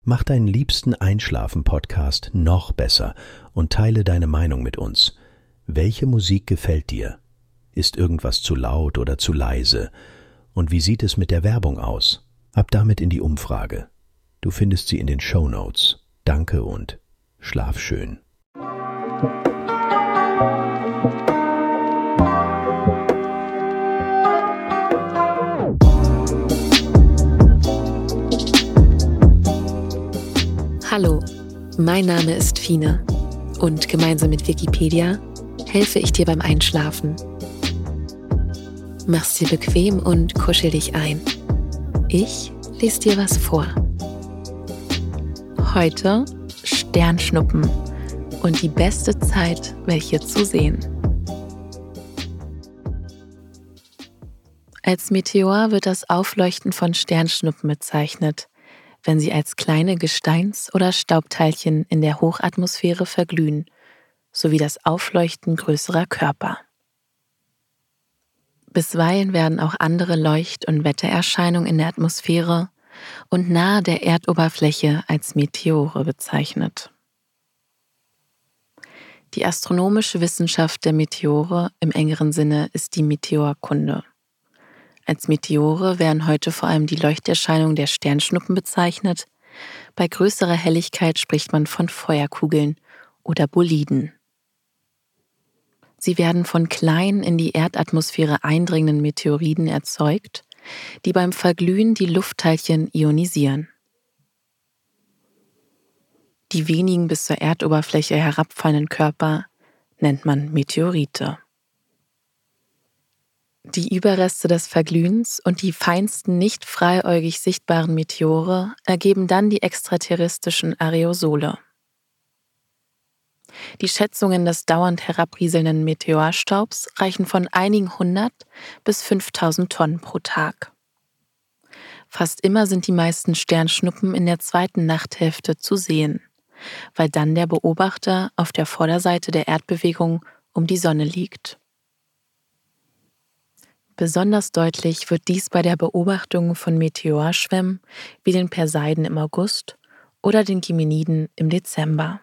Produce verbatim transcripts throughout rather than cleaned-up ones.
Mach deinen liebsten Einschlafen-Podcast noch besser und teile deine Meinung mit uns. Welche Musik gefällt dir? Ist irgendwas zu laut oder zu leise? Und wie sieht es mit der Werbung aus? Ab damit in die Umfrage. Du findest sie in den Shownotes. Danke und schlaf schön. Hallo, mein Name ist Fine und gemeinsam mit Wikipedia helfe ich dir beim Einschlafen. Mach's dir bequem und kuschel dich ein. Ich lese dir was vor. Heute Sternschnuppen und die beste Zeit, welche zu sehen. Als Meteor wird das Aufleuchten von Sternschnuppen bezeichnet, wenn sie als kleine Gesteins- oder Staubteilchen in der Hochatmosphäre verglühen, sowie das Aufleuchten größerer Körper. Bisweilen werden auch andere Leucht- und Wettererscheinungen in der Atmosphäre und nahe der Erdoberfläche als Meteore bezeichnet. Die astronomische Wissenschaft der Meteore im engeren Sinne ist die Meteorkunde. Als Meteore werden heute vor allem die Leuchterscheinungen der Sternschnuppen bezeichnet. Bei größerer Helligkeit spricht man von Feuerkugeln oder Boliden. Sie werden von kleinen in die Erdatmosphäre eindringenden Meteoroiden erzeugt, die beim Verglühen die Luftteilchen ionisieren. Die wenigen bis zur Erdoberfläche herabfallenden Körper nennt man Meteorite. Die Überreste des Verglühens und die feinsten, nicht freiäugig sichtbaren Meteore ergeben dann die extraterrestrischen Aerosole. Die Schätzungen des dauernd herabrieselnden Meteorstaubs reichen von einigen hundert bis fünftausend Tonnen pro Tag. Fast immer sind die meisten Sternschnuppen in der zweiten Nachthälfte zu sehen, weil dann der Beobachter auf der Vorderseite der Erdbewegung um die Sonne liegt. Besonders deutlich wird dies bei der Beobachtung von Meteorschwämmen wie den Perseiden im August oder den Geminiden im Dezember.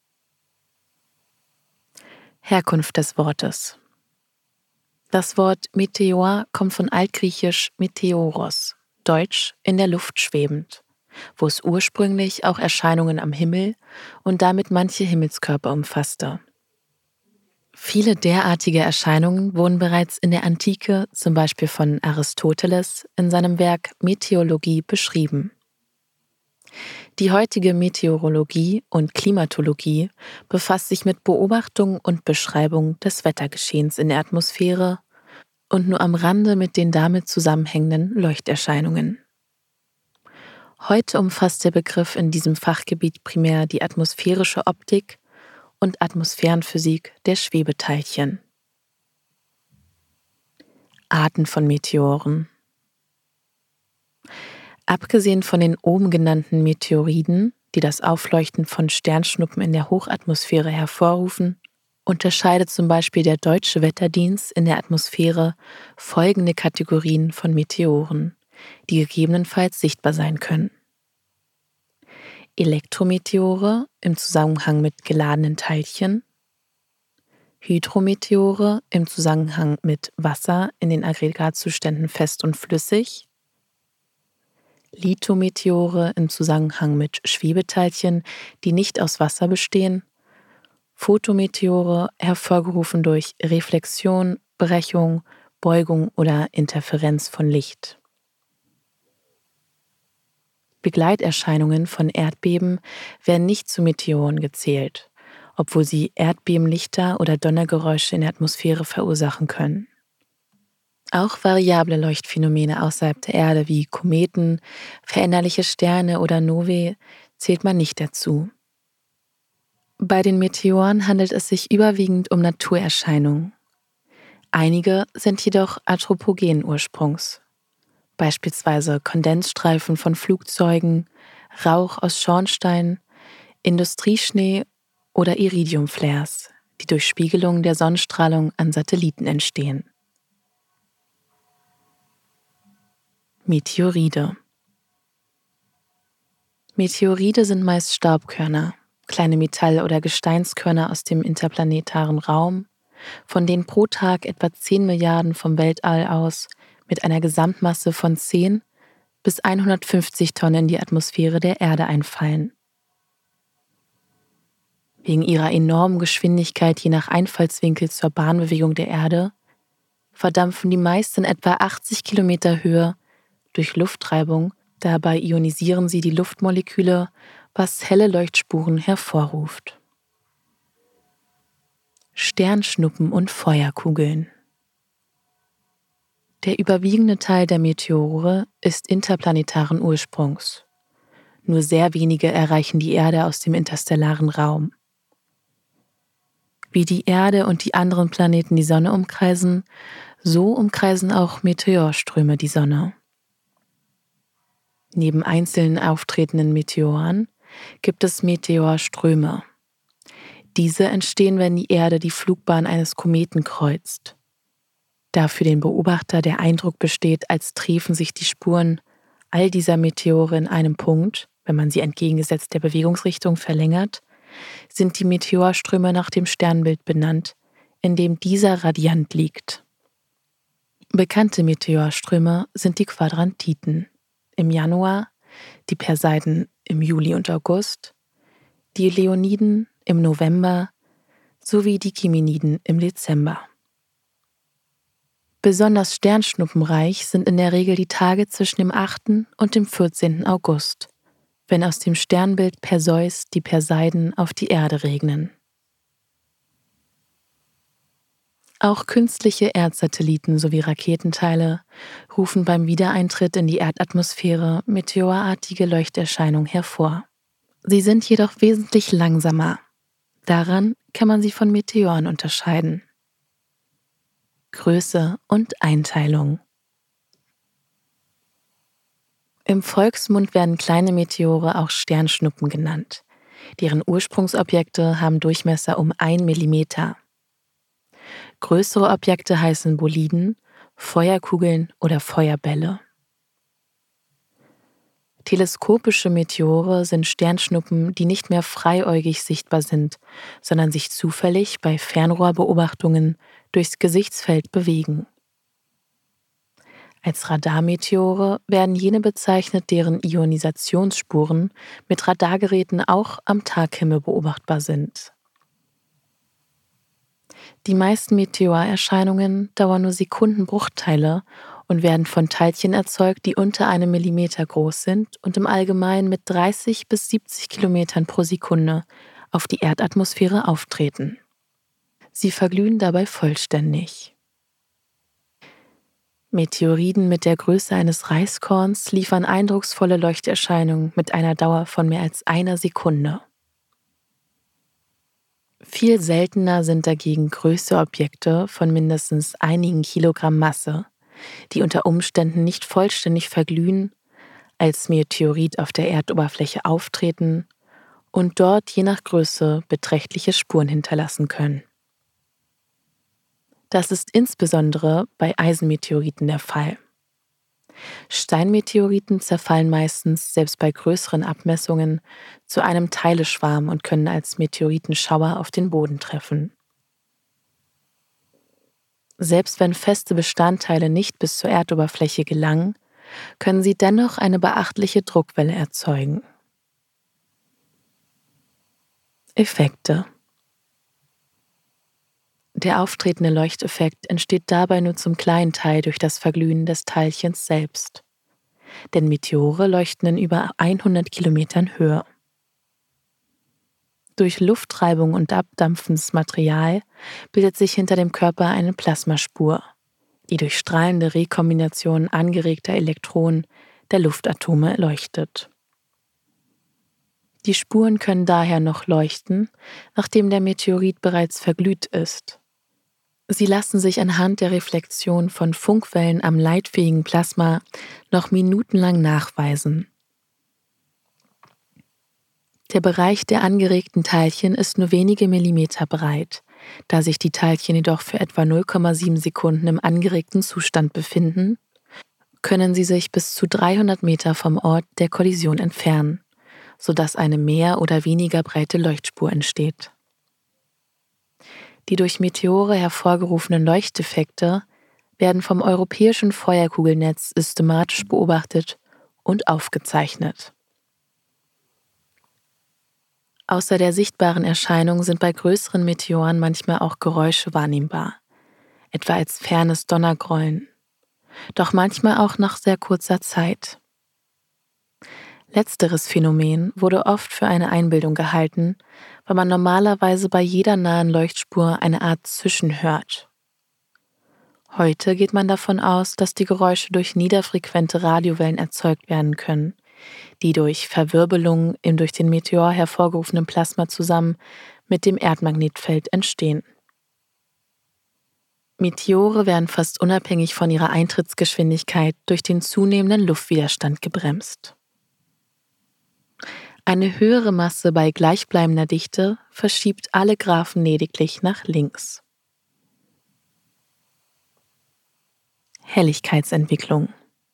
Herkunft des Wortes. Das Wort Meteor kommt von altgriechisch Meteoros, deutsch in der Luft schwebend, wo es ursprünglich auch Erscheinungen am Himmel und damit manche Himmelskörper umfasste. Viele derartige Erscheinungen wurden bereits in der Antike, zum Beispiel von Aristoteles, in seinem Werk Meteorologie beschrieben. Die heutige Meteorologie und Klimatologie befasst sich mit Beobachtung und Beschreibung des Wettergeschehens in der Atmosphäre und nur am Rande mit den damit zusammenhängenden Leuchterscheinungen. Heute umfasst der Begriff in diesem Fachgebiet primär die atmosphärische Optik und Atmosphärenphysik der Schwebeteilchen. Arten von Meteoren. Abgesehen von den oben genannten Meteoroiden, die das Aufleuchten von Sternschnuppen in der Hochatmosphäre hervorrufen, unterscheidet zum Beispiel der Deutsche Wetterdienst in der Atmosphäre folgende Kategorien von Meteoren, die gegebenenfalls sichtbar sein können. Elektrometeore im Zusammenhang mit geladenen Teilchen, Hydrometeore im Zusammenhang mit Wasser in den Aggregatzuständen fest und flüssig, Lithometeore im Zusammenhang mit Schwebeteilchen, die nicht aus Wasser bestehen, Photometeore hervorgerufen durch Reflexion, Brechung, Beugung oder Interferenz von Licht. Begleiterscheinungen von Erdbeben werden nicht zu Meteoren gezählt, obwohl sie Erdbebenlichter oder Donnergeräusche in der Atmosphäre verursachen können. Auch variable Leuchtphänomene außerhalb der Erde wie Kometen, veränderliche Sterne oder Novae zählt man nicht dazu. Bei den Meteoren handelt es sich überwiegend um Naturerscheinungen. Einige sind jedoch anthropogenen Ursprungs. Beispielsweise Kondensstreifen von Flugzeugen, Rauch aus Schornsteinen, Industrieschnee oder Iridiumflares, die durch Spiegelung der Sonnenstrahlung an Satelliten entstehen. Meteoroide. Meteorite sind meist Staubkörner, kleine Metall- oder Gesteinskörner aus dem interplanetaren Raum, von denen pro Tag etwa zehn Milliarden vom Weltall aus mit einer Gesamtmasse von zehn bis hundertfünfzig Tonnen in die Atmosphäre der Erde einfallen. Wegen ihrer enormen Geschwindigkeit je nach Einfallswinkel zur Bahnbewegung der Erde verdampfen die meist in etwa achtzig Kilometer Höhe durch Luftreibung, dabei ionisieren sie die Luftmoleküle, was helle Leuchtspuren hervorruft. Sternschnuppen und Feuerkugeln. Der überwiegende Teil der Meteore ist interplanetaren Ursprungs. Nur sehr wenige erreichen die Erde aus dem interstellaren Raum. Wie die Erde und die anderen Planeten die Sonne umkreisen, so umkreisen auch Meteorströme die Sonne. Neben einzelnen auftretenden Meteoren gibt es Meteorströme. Diese entstehen, wenn die Erde die Flugbahn eines Kometen kreuzt. Da für den Beobachter der Eindruck besteht, als triefen sich die Spuren all dieser Meteore in einem Punkt, wenn man sie entgegengesetzt der Bewegungsrichtung verlängert, sind die Meteorströme nach dem Sternbild benannt, in dem dieser radiant liegt. Bekannte Meteorströme sind die Quadrantiten im Januar, die Perseiden im Juli und August, die Leoniden im November sowie die Geminiden im Dezember. Besonders sternschnuppenreich sind in der Regel die Tage zwischen dem achten und dem vierzehnten August, wenn aus dem Sternbild Perseus die Perseiden auf die Erde regnen. Auch künstliche Erdsatelliten sowie Raketenteile rufen beim Wiedereintritt in die Erdatmosphäre meteorartige Leuchterscheinungen hervor. Sie sind jedoch wesentlich langsamer. Daran kann man sie von Meteoren unterscheiden. Größe und Einteilung. Im Volksmund werden kleine Meteore auch Sternschnuppen genannt. Deren Ursprungsobjekte haben Durchmesser um ein Millimeter. Größere Objekte heißen Boliden, Feuerkugeln oder Feuerbälle. Teleskopische Meteore sind Sternschnuppen, die nicht mehr freiäugig sichtbar sind, sondern sich zufällig bei Fernrohrbeobachtungen durchs Gesichtsfeld bewegen. Als Radarmeteore werden jene bezeichnet, deren Ionisationssspuren mit Radargeräten auch am Taghimmel beobachtbar sind. Die meisten Meteorerscheinungen dauern nur Sekundenbruchteile und werden von Teilchen erzeugt, die unter einem Millimeter groß sind und im Allgemeinen mit dreißig bis siebzig Kilometern pro Sekunde auf die Erdatmosphäre auftreten. Sie verglühen dabei vollständig. Meteoroiden mit der Größe eines Reiskorns liefern eindrucksvolle Leuchterscheinungen mit einer Dauer von mehr als einer Sekunde. Viel seltener sind dagegen größere Objekte von mindestens einigen Kilogramm Masse, die unter Umständen nicht vollständig verglühen, als Meteorit auf der Erdoberfläche auftreten und dort je nach Größe beträchtliche Spuren hinterlassen können. Das ist insbesondere bei Eisenmeteoriten der Fall. Steinmeteoriten zerfallen meistens, selbst bei größeren Abmessungen, zu einem Teileschwarm und können als Meteoritenschauer auf den Boden treffen. Selbst wenn feste Bestandteile nicht bis zur Erdoberfläche gelangen, können sie dennoch eine beachtliche Druckwelle erzeugen. Effekte. Der auftretende Leuchteffekt entsteht dabei nur zum kleinen Teil durch das Verglühen des Teilchens selbst. Denn Meteore leuchten in über hundert Kilometern Höhe. Durch Luftreibung und abdampfendes Material bildet sich hinter dem Körper eine Plasmaspur, die durch strahlende Rekombination angeregter Elektronen der Luftatome leuchtet. Die Spuren können daher noch leuchten, nachdem der Meteorit bereits verglüht ist. Sie lassen sich anhand der Reflexion von Funkwellen am leitfähigen Plasma noch minutenlang nachweisen. Der Bereich der angeregten Teilchen ist nur wenige Millimeter breit. Da sich die Teilchen jedoch für etwa null Komma sieben Sekunden im angeregten Zustand befinden, können sie sich bis zu dreihundert Meter vom Ort der Kollision entfernen, sodass eine mehr oder weniger breite Leuchtspur entsteht. Die durch Meteore hervorgerufenen Leuchteffekte werden vom Europäischen Feuerkugelnetz systematisch beobachtet und aufgezeichnet. Außer der sichtbaren Erscheinung sind bei größeren Meteoren manchmal auch Geräusche wahrnehmbar, etwa als fernes Donnergrollen, doch manchmal auch nach sehr kurzer Zeit. Letzteres Phänomen wurde oft für eine Einbildung gehalten, weil man normalerweise bei jeder nahen Leuchtspur eine Art Zischen hört. Heute geht man davon aus, dass die Geräusche durch niederfrequente Radiowellen erzeugt werden können, die durch Verwirbelungen im durch den Meteor hervorgerufenen Plasma zusammen mit dem Erdmagnetfeld entstehen. Meteore werden fast unabhängig von ihrer Eintrittsgeschwindigkeit durch den zunehmenden Luftwiderstand gebremst. Eine höhere Masse bei gleichbleibender Dichte verschiebt alle Graphen lediglich nach links. Helligkeitsentwicklung.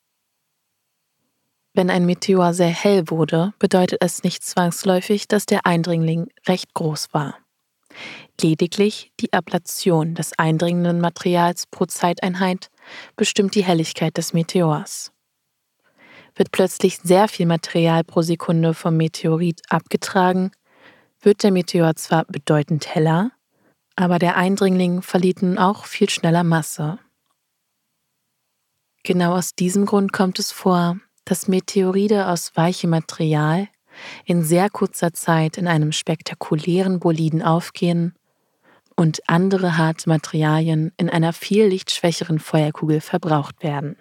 Wenn ein Meteor sehr hell wurde, bedeutet es nicht zwangsläufig, dass der Eindringling recht groß war. Lediglich die Ablation des eindringenden Materials pro Zeiteinheit bestimmt die Helligkeit des Meteors. Wird plötzlich sehr viel Material pro Sekunde vom Meteorit abgetragen, wird der Meteor zwar bedeutend heller, aber der Eindringling verliert nun auch viel schneller Masse. Genau aus diesem Grund kommt es vor, dass Meteoride aus weichem Material in sehr kurzer Zeit in einem spektakulären Boliden aufgehen und andere harte Materialien in einer viel lichtschwächeren Feuerkugel verbraucht werden.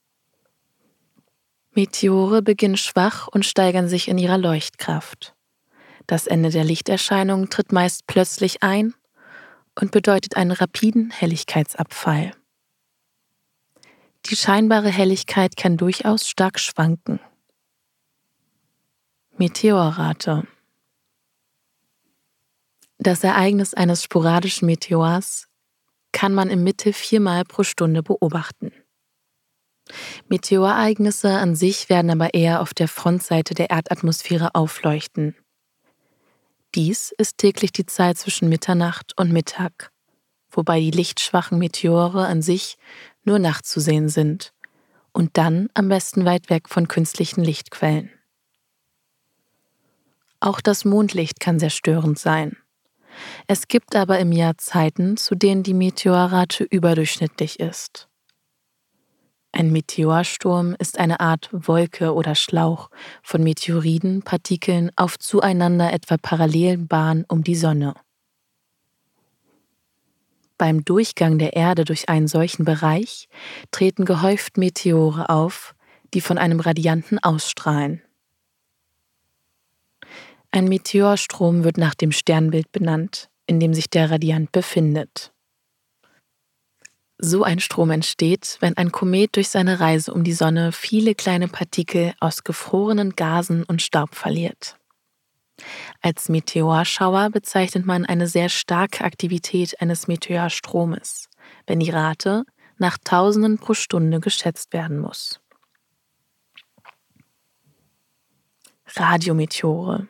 Meteore beginnen schwach und steigern sich in ihrer Leuchtkraft. Das Ende der Lichterscheinung tritt meist plötzlich ein und bedeutet einen rapiden Helligkeitsabfall. Die scheinbare Helligkeit kann durchaus stark schwanken. Meteorrate. Das Ereignis eines sporadischen Meteors kann man im Mittel viermal pro Stunde beobachten. Meteorereignisse an sich werden aber eher auf der Frontseite der Erdatmosphäre aufleuchten. Dies ist täglich die Zeit zwischen Mitternacht und Mittag, wobei die lichtschwachen Meteore an sich nur nachts zu sehen sind und dann am besten weit weg von künstlichen Lichtquellen. Auch das Mondlicht kann sehr störend sein. Es gibt aber im Jahr Zeiten, zu denen die Meteorrate überdurchschnittlich ist. Ein Meteorsturm ist eine Art Wolke oder Schlauch von Meteoritenpartikeln auf zueinander etwa parallelen Bahnen um die Sonne. Beim Durchgang der Erde durch einen solchen Bereich treten gehäuft Meteore auf, die von einem Radianten ausstrahlen. Ein Meteorstrom wird nach dem Sternbild benannt, in dem sich der Radiant befindet. So ein Strom entsteht, wenn ein Komet durch seine Reise um die Sonne viele kleine Partikel aus gefrorenen Gasen und Staub verliert. Als Meteorschauer bezeichnet man eine sehr starke Aktivität eines Meteorstromes, wenn die Rate nach Tausenden pro Stunde geschätzt werden muss. Radiometeore.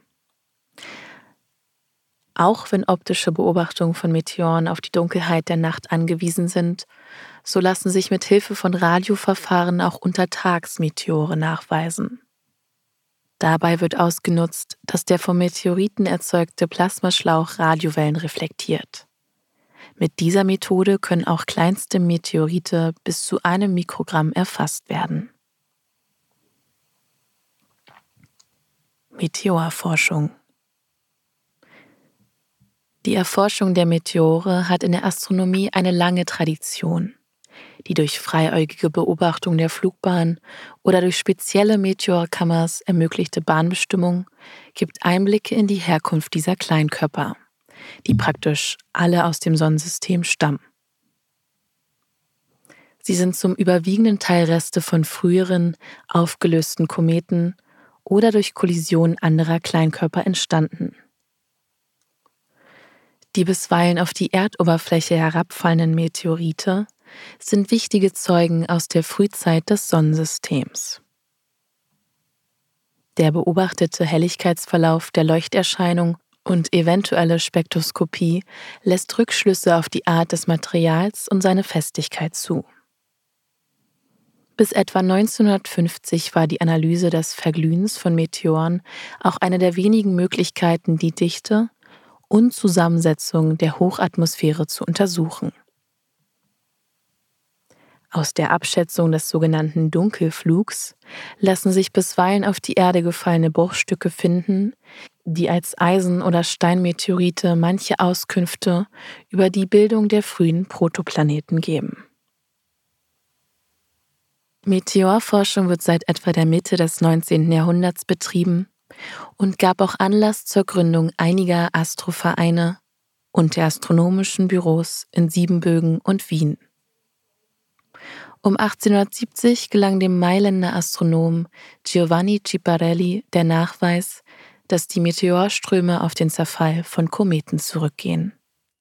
Auch wenn optische Beobachtungen von Meteoren auf die Dunkelheit der Nacht angewiesen sind, so lassen sich mit Hilfe von Radioverfahren auch untertags Meteore nachweisen. Dabei wird ausgenutzt, dass der vom Meteoriten erzeugte Plasmaschlauch Radiowellen reflektiert. Mit dieser Methode können auch kleinste Meteorite bis zu einem Mikrogramm erfasst werden. Meteorforschung. Die Erforschung der Meteore hat in der Astronomie eine lange Tradition, die durch freiäugige Beobachtung der Flugbahn oder durch spezielle Meteorkammers ermöglichte Bahnbestimmung gibt Einblicke in die Herkunft dieser Kleinkörper, die praktisch alle aus dem Sonnensystem stammen. Sie sind zum überwiegenden Teil Reste von früheren, aufgelösten Kometen oder durch Kollisionen anderer Kleinkörper entstanden. Die bisweilen auf die Erdoberfläche herabfallenden Meteorite sind wichtige Zeugen aus der Frühzeit des Sonnensystems. Der beobachtete Helligkeitsverlauf der Leuchterscheinung und eventuelle Spektroskopie lässt Rückschlüsse auf die Art des Materials und seine Festigkeit zu. Bis etwa neunzehnhundertfünfzig war die Analyse des Verglühens von Meteoren auch eine der wenigen Möglichkeiten, die Dichte und Zusammensetzung der Hochatmosphäre zu untersuchen. Aus der Abschätzung des sogenannten Dunkelflugs lassen sich bisweilen auf die Erde gefallene Bruchstücke finden, die als Eisen- oder Steinmeteorite manche Auskünfte über die Bildung der frühen Protoplaneten geben. Meteorforschung wird seit etwa der Mitte des neunzehnten Jahrhunderts betrieben und gab auch Anlass zur Gründung einiger Astrovereine und der astronomischen Büros in Siebenbürgen und Wien. Um achtzehnhundertsiebzig gelang dem Mailänder Astronomen Giovanni Schiaparelli der Nachweis, dass die Meteorströme auf den Zerfall von Kometen zurückgehen.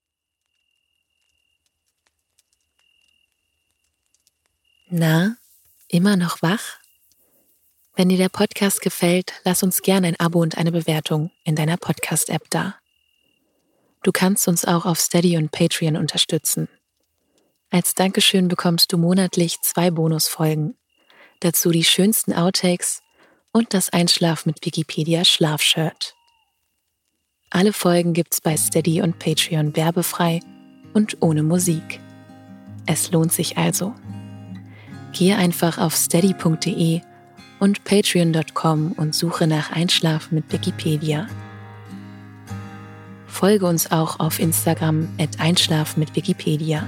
Na, immer noch wach? Wenn dir der Podcast gefällt, lass uns gerne ein Abo und eine Bewertung in deiner Podcast-App da. Du kannst uns auch auf Steady und Patreon unterstützen. Als Dankeschön bekommst du monatlich zwei Bonusfolgen, dazu die schönsten Outtakes und das Einschlaf mit Wikipedia Schlafshirt. Alle Folgen gibt's bei Steady und Patreon werbefrei und ohne Musik. Es lohnt sich also. Gehe einfach auf steady punkt de und patreon punkt com und suche nach Einschlafen mit Wikipedia. Folge uns auch auf Instagram at einschlafen mit Wikipedia.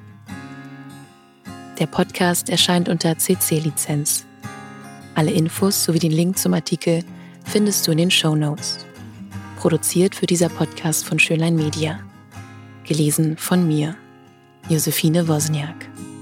Der Podcast erscheint unter C C-Lizenz. Alle Infos sowie den Link zum Artikel findest du in den Shownotes. Produziert wird dieser Podcast von Schönlein Media. Gelesen von mir, Josephine Wozniak.